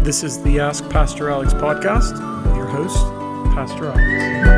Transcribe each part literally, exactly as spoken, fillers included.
This is the Ask Pastor Alex podcast with your host, Pastor Alex.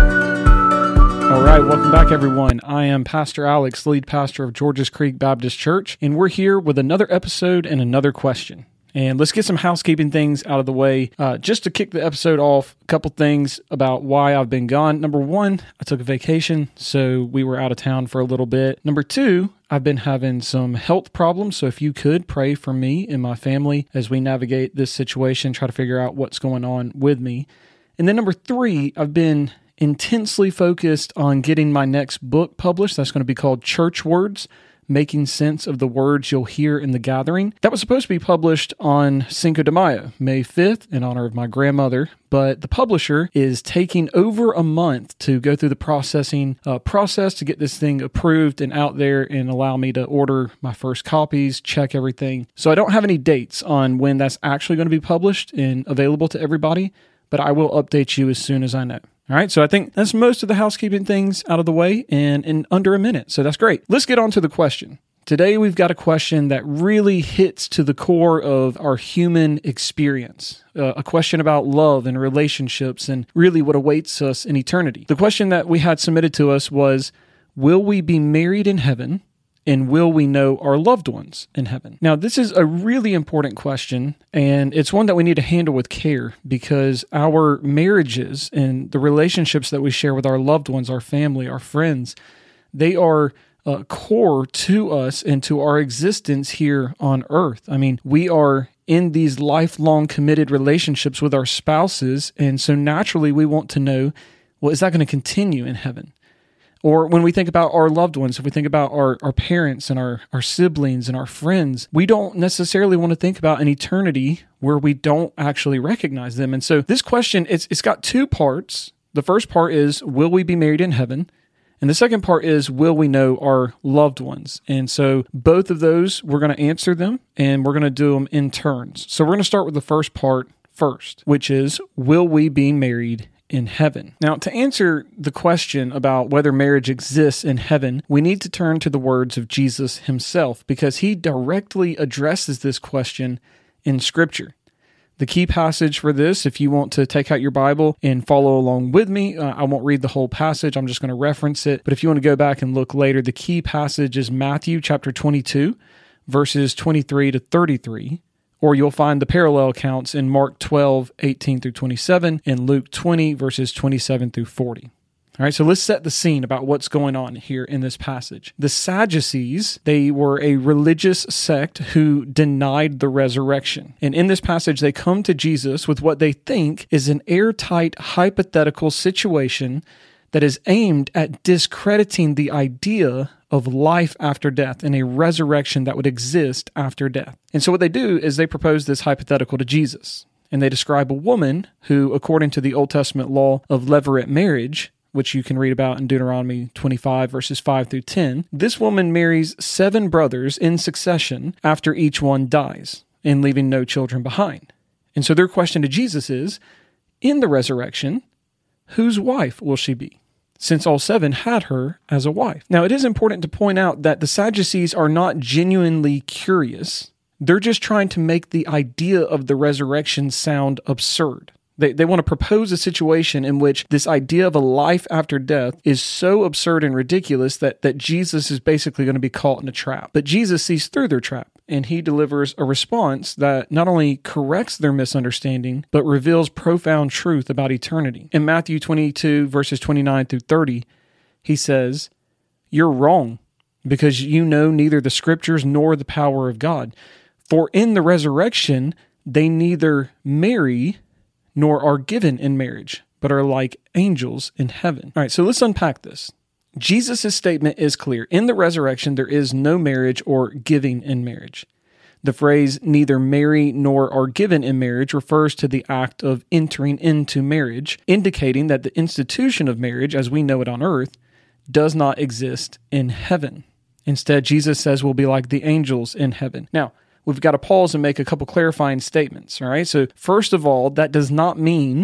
All right, welcome back, everyone. I am Pastor Alex, lead pastor of Georges Creek Baptist Church, and we're here with another episode and another question. And let's get some housekeeping things out of the way. Uh, just to kick the episode off, a couple things about why I've been gone. Number one, I took a vacation, so we were out of town for a little bit. Number two, I've been having some health problems, so if you could pray for me and my family as we navigate this situation, try to figure out what's going on with me. And then number three, I've been intensely focused on getting my next book published. That's going to be called Church Words, Making Sense of the Words You'll Hear in the Gathering. That was supposed to be published on Cinco de Mayo, May fifth, in honor of my grandmother, but the publisher is taking over a month to go through the processing uh, process to get this thing approved and out there and allow me to order my first copies, check everything. So I don't have any dates on when that's actually going to be published and available to everybody, but I will update you as soon as I know. All right, so I think that's most of the housekeeping things out of the way and in under a minute, so that's great. Let's get on to the question. Today we've got a question that really hits to the core of our human experience, uh, a question about love and relationships and really what awaits us in eternity. The question that we had submitted to us was, will we be married in heaven? And will we know our loved ones in heaven? Now, this is a really important question, and it's one that we need to handle with care because our marriages and the relationships that we share with our loved ones, our family, our friends, they are uh, core to us and to our existence here on earth. I mean, we are in these lifelong committed relationships with our spouses, and so naturally we want to know, well, is that going to continue in heaven? Or when we think about our loved ones, if we think about our, our parents and our, our siblings and our friends, we don't necessarily want to think about an eternity where we don't actually recognize them. And so this question, it's it's got two parts. The first part is, will we be married in heaven? And the second part is, will we know our loved ones? And so both of those, we're going to answer them, and we're going to do them in turns. So we're going to start with the first part first, which is, will we be married in heaven? Now, to answer the question about whether marriage exists in heaven, we need to turn to the words of Jesus himself because he directly addresses this question in Scripture. The key passage for this, if you want to take out your Bible and follow along with me, uh, I won't read the whole passage, I'm just going to reference it, but if you want to go back and look later, the key passage is Matthew chapter twenty-two, verses twenty-three to thirty-three. Or you'll find the parallel accounts in Mark twelve, eighteen through twenty-seven, and Luke twenty, verses twenty-seven through forty. All right, so let's set the scene about what's going on here in this passage. The Sadducees, they were a religious sect who denied the resurrection. And in this passage, they come to Jesus with what they think is an airtight, hypothetical situation that is aimed at discrediting the idea of life after death and a resurrection that would exist after death. And so what they do is they propose this hypothetical to Jesus, and they describe a woman who, according to the Old Testament law of levirate marriage, which you can read about in Deuteronomy twenty-five, verses five through ten, this woman marries seven brothers in succession after each one dies, and leaving no children behind. And so their question to Jesus is, in the resurrection, whose wife will she be, since all seven had her as a wife? Now, it is important to point out that the Sadducees are not genuinely curious. They're just trying to make the idea of the resurrection sound absurd. They they want to propose a situation in which this idea of a life after death is so absurd and ridiculous that, that Jesus is basically going to be caught in a trap. But Jesus sees through their trap, and he delivers a response that not only corrects their misunderstanding, but reveals profound truth about eternity. In Matthew twenty-two, verses twenty-nine through thirty, he says, "You're wrong, because you know neither the Scriptures nor the power of God. For in the resurrection, they neither marry nor are given in marriage, but are like angels in heaven." All right, so let's unpack this. Jesus' statement is clear. In the resurrection, there is no marriage or giving in marriage. The phrase neither marry nor are given in marriage refers to the act of entering into marriage, indicating that the institution of marriage, as we know it on earth, does not exist in heaven. Instead, Jesus says we'll be like the angels in heaven. Now, we've got to pause and make a couple clarifying statements, all right? So first of all, that does not mean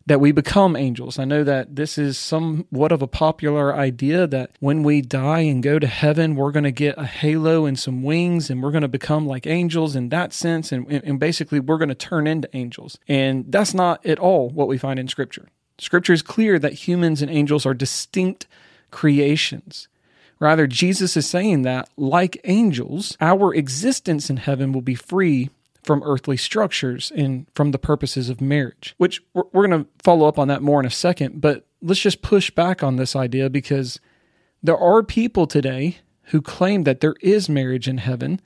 that we become angels. I know that this is somewhat of a popular idea that when we die and go to heaven, we're going to get a halo and some wings, and we're going to become like angels in that sense, and, and basically we're going to turn into angels. And that's not at all what we find in Scripture. Scripture is clear that humans and angels are distinct creations. Rather, Jesus is saying that, like angels, our existence in heaven will be free from earthly structures and from the purposes of marriage, which we're, we're going to follow up on that more in a second, but let's just push back on this idea, because there are people today who claim that there is marriage in heaven,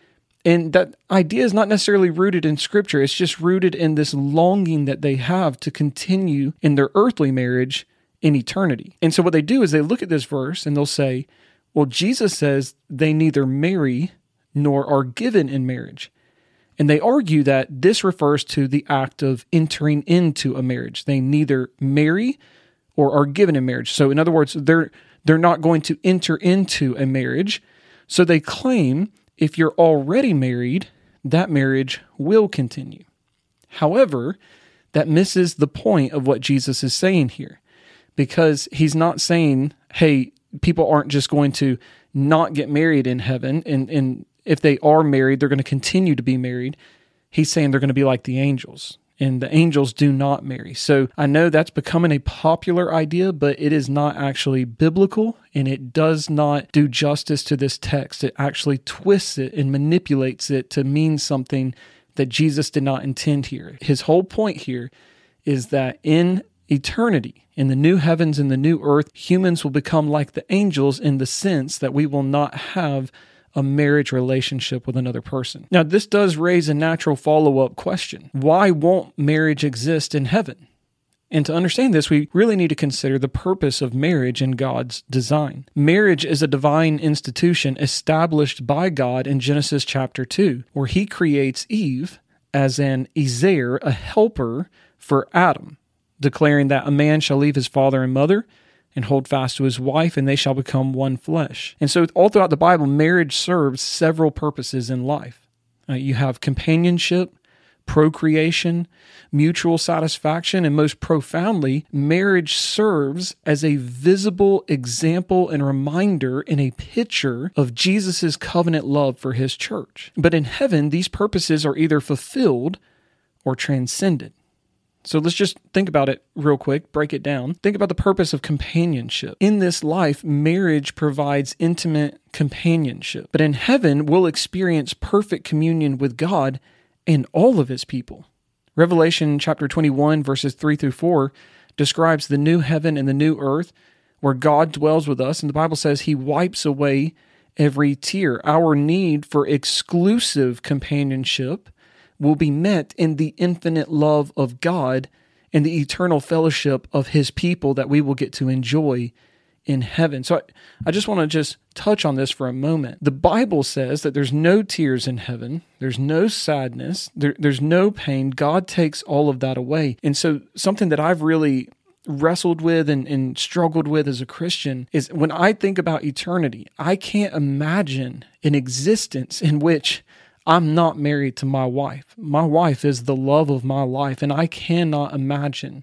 and that idea is not necessarily rooted in Scripture. It's just rooted in this longing that they have to continue in their earthly marriage in eternity. And so what they do is they look at this verse and they'll say, well, Jesus says they neither marry nor are given in marriage. And they argue that this refers to the act of entering into a marriage. They neither marry or are given in marriage. So in other words, they're they're not going to enter into a marriage. So they claim if you're already married, that marriage will continue. However, that misses the point of what Jesus is saying here, because he's not saying, hey, people aren't just going to not get married in heaven, and, and if they are married, they're going to continue to be married. He's saying they're going to be like the angels, and the angels do not marry. So I know that's becoming a popular idea, but it is not actually biblical, and it does not do justice to this text. It actually twists it and manipulates it to mean something that Jesus did not intend here. His whole point here is that in eternity, in the new heavens and the new earth, humans will become like the angels in the sense that we will not have a marriage relationship with another person. Now, this does raise a natural follow-up question. Why won't marriage exist in heaven? And to understand this, we really need to consider the purpose of marriage in God's design. Marriage is a divine institution established by God in Genesis chapter two, where he creates Eve as an ezer, a helper for Adam, declaring that a man shall leave his father and mother and hold fast to his wife, and they shall become one flesh. And so all throughout the Bible, marriage serves several purposes in life. Uh, you have companionship, procreation, mutual satisfaction, and most profoundly, marriage serves as a visible example and reminder and a picture of Jesus' covenant love for his church. But in heaven, these purposes are either fulfilled or transcended. So let's just think about it real quick, break it down. Think about the purpose of companionship. In this life, marriage provides intimate companionship. But in heaven, we'll experience perfect communion with God and all of his people. Revelation chapter twenty-one, verses three through four, describes the new heaven and the new earth where God dwells with us. And the Bible says he wipes away every tear. Our need for exclusive companionship will be met in the infinite love of God and the eternal fellowship of his people that we will get to enjoy in heaven. So I, I just want to just touch on this for a moment. The Bible says that there's no tears in heaven. There's no sadness. There, there's no pain. God takes all of that away. And so something that I've really wrestled with and, and struggled with as a Christian is when I think about eternity, I can't imagine an existence in which I'm not married to my wife. My wife is the love of my life, and I cannot imagine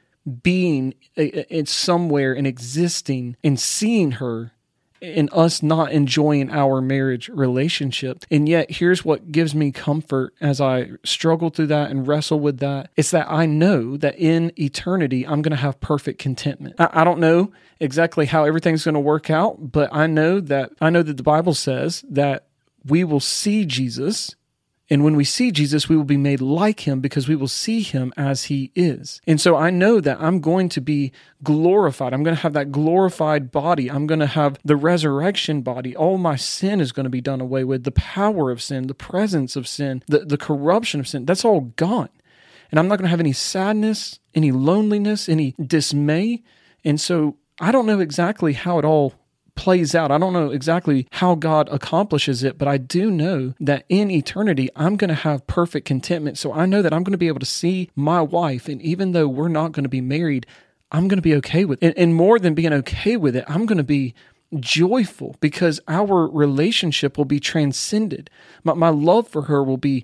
being in somewhere and existing and seeing her and us not enjoying our marriage relationship. And yet, here's what gives me comfort as I struggle through that and wrestle with that. It's that I know that in eternity, I'm going to have perfect contentment. I, I don't know exactly how everything's going to work out, but I know that I know that the Bible says that we will see Jesus, and when we see Jesus, we will be made like him because we will see him as he is. And so I know that I'm going to be glorified. I'm going to have that glorified body. I'm going to have the resurrection body. All my sin is going to be done away with. The power of sin, the presence of sin, the, the corruption of sin, that's all gone. And I'm not going to have any sadness, any loneliness, any dismay. And so I don't know exactly how it all plays out. I don't know exactly how God accomplishes it, but I do know that in eternity, I'm going to have perfect contentment. So I know that I'm going to be able to see my wife, and even though we're not going to be married, I'm going to be okay with it. And, and more than being okay with it, I'm going to be joyful because our relationship will be transcended. My, my love for her will be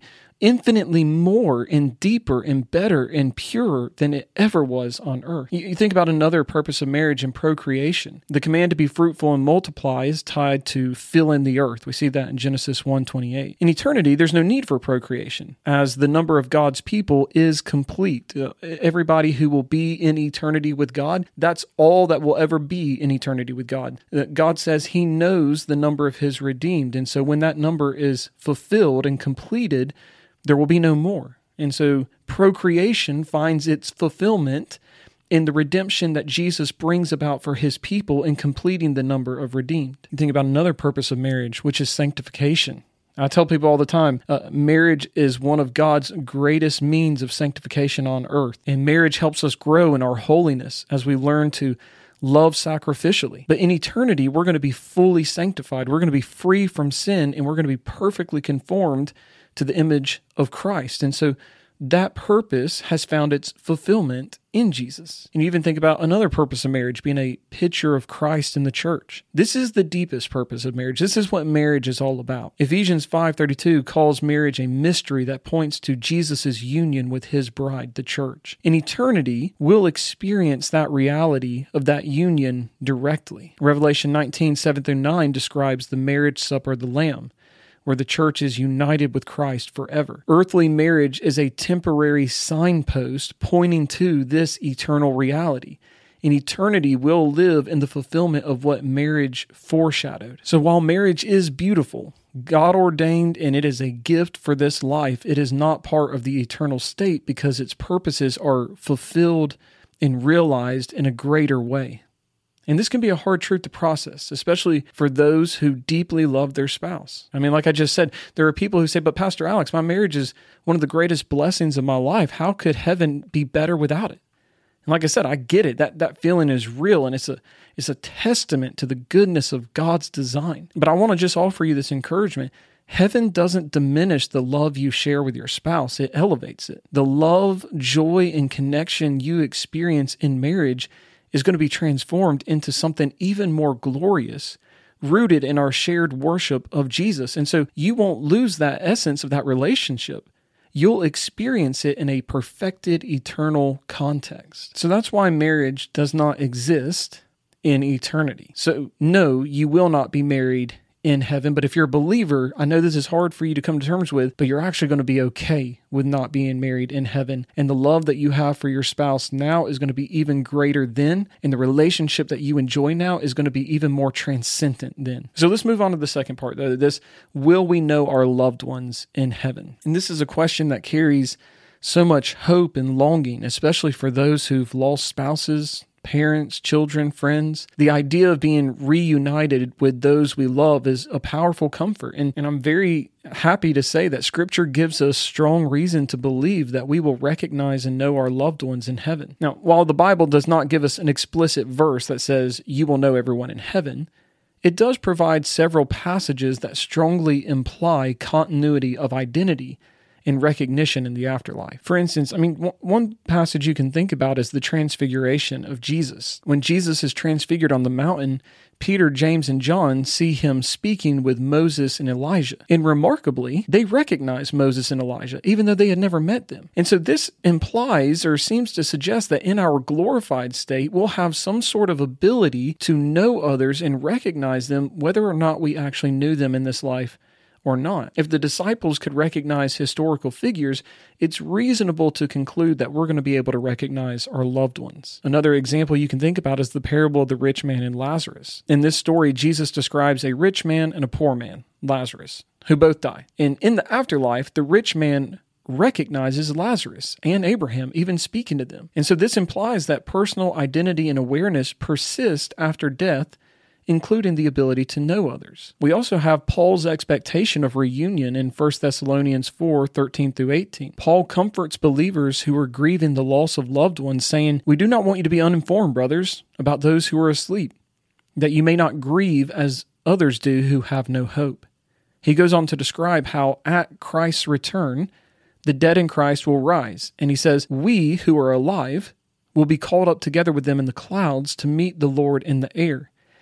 infinitely more and deeper and better and purer than it ever was on earth. You, you think about another purpose of marriage and procreation. The command to be fruitful and multiply is tied to fill in the earth. We see that in Genesis one twenty-eight. In eternity, there's no need for procreation, as the number of God's people is complete. Uh, everybody who will be in eternity with God, that's all that will ever be in eternity with God. Uh, God says he knows the number of his redeemed, and so when that number is fulfilled and completed, there will be no more. And so procreation finds its fulfillment in the redemption that Jesus brings about for his people in completing the number of redeemed. You think about another purpose of marriage, which is sanctification. I tell people all the time, uh, marriage is one of God's greatest means of sanctification on earth. And marriage helps us grow in our holiness as we learn to love sacrificially. But in eternity, we're going to be fully sanctified. We're going to be free from sin, and we're going to be perfectly conformed to the image of Christ. And so that purpose has found its fulfillment in Jesus. And you even think about another purpose of marriage being a picture of Christ in the church. This is the deepest purpose of marriage. This is what marriage is all about. Ephesians five thirty-two calls marriage a mystery that points to Jesus' union with his bride, the church. In eternity, we'll experience that reality of that union directly. Revelation nineteen, seven through nine describes the marriage supper of the Lamb, where the church is united with Christ forever. Earthly marriage is a temporary signpost pointing to this eternal reality. In eternity, we'll live in the fulfillment of what marriage foreshadowed. So while marriage is beautiful, God ordained, and it is a gift for this life, it is not part of the eternal state because its purposes are fulfilled and realized in a greater way. And this can be a hard truth to process, especially for those who deeply love their spouse. I mean, like I just said, there are people who say, but Pastor Alex, my marriage is one of the greatest blessings of my life. How could heaven be better without it? And like I said, I get it. That that feeling is real, and it's a it's a testament to the goodness of God's design. But I want to just offer you this encouragement. Heaven doesn't diminish the love you share with your spouse. It elevates it. The love, joy, and connection you experience in marriage is going to be transformed into something even more glorious, rooted in our shared worship of Jesus. And so you won't lose that essence of that relationship. You'll experience it in a perfected, eternal context. So that's why marriage does not exist in eternity. So no, you will not be married in heaven. But if you're a believer, I know this is hard for you to come to terms with, but you're actually going to be okay with not being married in heaven. And the love that you have for your spouse now is going to be even greater then. And the relationship that you enjoy now is going to be even more transcendent then. So let's move on to the second part, though. This, will we know our loved ones in heaven? And this is a question that carries so much hope and longing, especially for those who've lost spouses, parents, children, friends. The idea of being reunited with those we love is a powerful comfort. And, and I'm very happy to say that Scripture gives us strong reason to believe that we will recognize and know our loved ones in heaven. Now, while the Bible does not give us an explicit verse that says, you will know everyone in heaven, it does provide several passages that strongly imply continuity of identity in recognition in the afterlife. For instance, I mean, w- one passage you can think about is the transfiguration of Jesus. When Jesus is transfigured on the mountain, Peter, James, and John see him speaking with Moses and Elijah. And remarkably, they recognize Moses and Elijah, even though they had never met them. And so this implies or seems to suggest that in our glorified state, we'll have some sort of ability to know others and recognize them, whether or not we actually knew them in this life or not. If the disciples could recognize historical figures, it's reasonable to conclude that we're going to be able to recognize our loved ones. Another example you can think about is the parable of the rich man and Lazarus. In this story, Jesus describes a rich man and a poor man, Lazarus, who both die. And in the afterlife, the rich man recognizes Lazarus and Abraham, even speaking to them. And so this implies that personal identity and awareness persist after death, including the ability to know others. We also have Paul's expectation of reunion in First Thessalonians four, thirteen through eighteen. Paul comforts believers who are grieving the loss of loved ones, saying, "We do not want you to be uninformed, brothers, about those who are asleep, that you may not grieve as others do who have no hope." He goes on to describe how at Christ's return, the dead in Christ will rise. And he says, "We who are alive will be called up together with them in the clouds to meet the Lord in the air.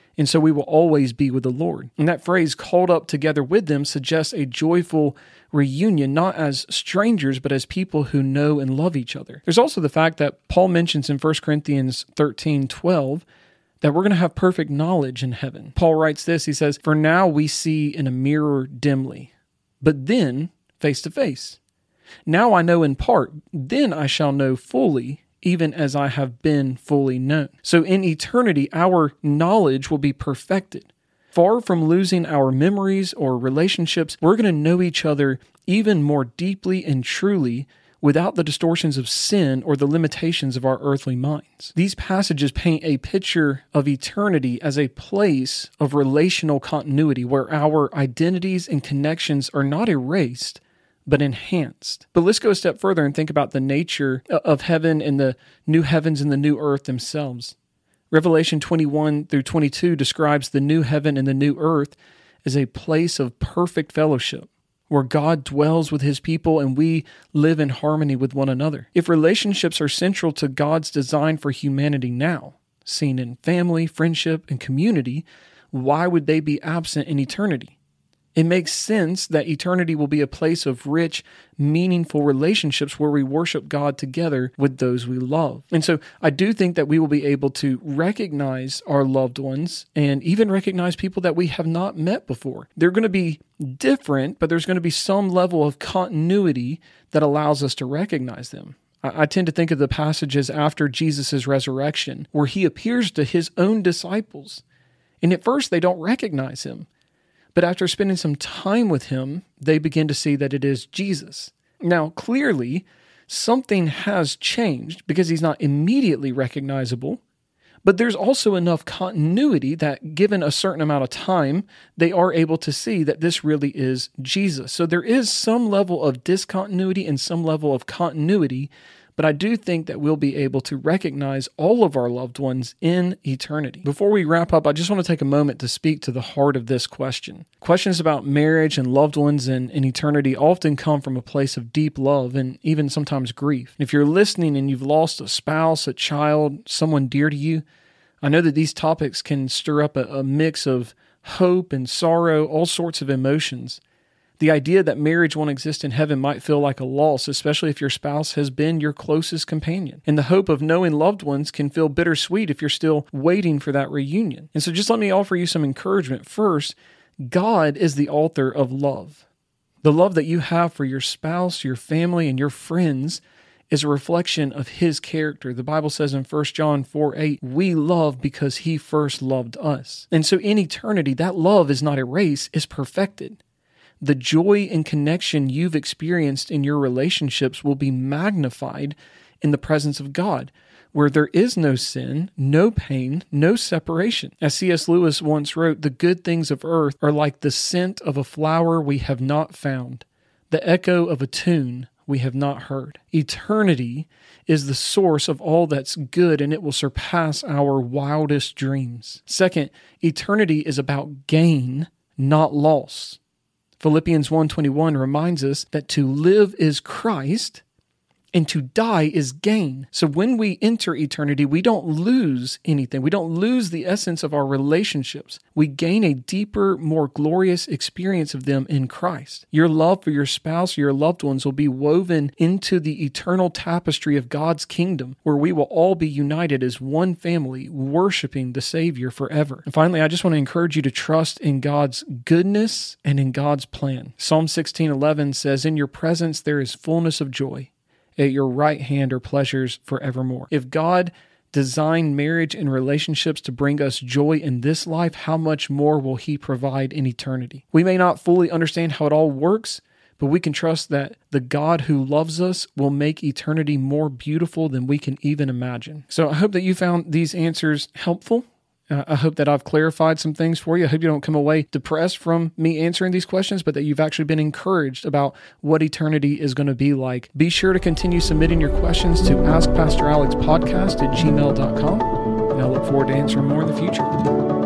And so we will always be with the Lord. And that phrase, called up together with them, suggests a joyful reunion, not as strangers, but as people who know and love each other. There's also the fact that Paul mentions in First Corinthians thirteen twelve that we're going to have perfect knowledge in heaven. Paul writes this, he says, "For now we see in a mirror dimly, but then face to face. Now I know in part, then I shall know fully, even as I have been fully known." So in eternity, our knowledge will be perfected. Far from losing our memories or relationships, we're going to know each other even more deeply and truly without the distortions of sin or the limitations of our earthly minds. These passages paint a picture of eternity as a place of relational continuity where our identities and connections are not erased, but enhanced. But let's go a step further and think about the nature of heaven and the new heavens and the new earth themselves. Revelation twenty-one through twenty-two describes the new heaven and the new earth as a place of perfect fellowship, where God dwells with his people and we live in harmony with one another. If relationships are central to God's design for humanity now, seen in family, friendship, and community, why would they be absent in eternity? It makes sense that eternity will be a place of rich, meaningful relationships where we worship God together with those we love. And so I do think that we will be able to recognize our loved ones and even recognize people that we have not met before. They're going to be different, but there's going to be some level of continuity that allows us to recognize them. I tend to think of the passages after Jesus' resurrection where he appears to his own disciples. And at first they don't recognize him. But after spending some time with him, they begin to see that it is Jesus. Now, clearly, something has changed because he's not immediately recognizable, but there's also enough continuity that given a certain amount of time, they are able to see that this really is Jesus. So there is some level of discontinuity and some level of continuity, but I do think that we'll be able to recognize all of our loved ones in eternity. Before we wrap up, I just want to take a moment to speak to the heart of this question. Questions about marriage and loved ones in, in eternity often come from a place of deep love and even sometimes grief. If you're listening and you've lost a spouse, a child, someone dear to you, I know that these topics can stir up a, a mix of hope and sorrow, all sorts of emotions. The idea that marriage won't exist in heaven might feel like a loss, especially if your spouse has been your closest companion. And the hope of knowing loved ones can feel bittersweet if you're still waiting for that reunion. And so just let me offer you some encouragement. First, God is the author of love. The love that you have for your spouse, your family, and your friends is a reflection of his character. The Bible says in First John four eight, we love because he first loved us. And so in eternity, that love is not erased, it's perfected. The joy and connection you've experienced in your relationships will be magnified in the presence of God, where there is no sin, no pain, no separation. As C S Lewis once wrote, the good things of earth are like the scent of a flower we have not found, the echo of a tune we have not heard. Eternity is the source of all that's good, and it will surpass our wildest dreams. Second, eternity is about gain, not loss. Philippians one twenty-one reminds us that to live is Christ and to die is gain. So when we enter eternity, we don't lose anything. We don't lose the essence of our relationships. We gain a deeper, more glorious experience of them in Christ. Your love for your spouse or your loved ones will be woven into the eternal tapestry of God's kingdom, where we will all be united as one family, worshiping the Savior forever. And finally, I just want to encourage you to trust in God's goodness and in God's plan. Psalm sixteen eleven says, "In your presence there is fullness of joy. At your right hand are pleasures forevermore." If God designed marriage and relationships to bring us joy in this life, how much more will he provide in eternity? We may not fully understand how it all works, but we can trust that the God who loves us will make eternity more beautiful than we can even imagine. So I hope that you found these answers helpful. Uh, I hope that I've clarified some things for you. I hope you don't come away depressed from me answering these questions, but that you've actually been encouraged about what eternity is going to be like. Be sure to continue submitting your questions to ask pastor alex podcast at gmail dot com, and I look forward to answering more in the future.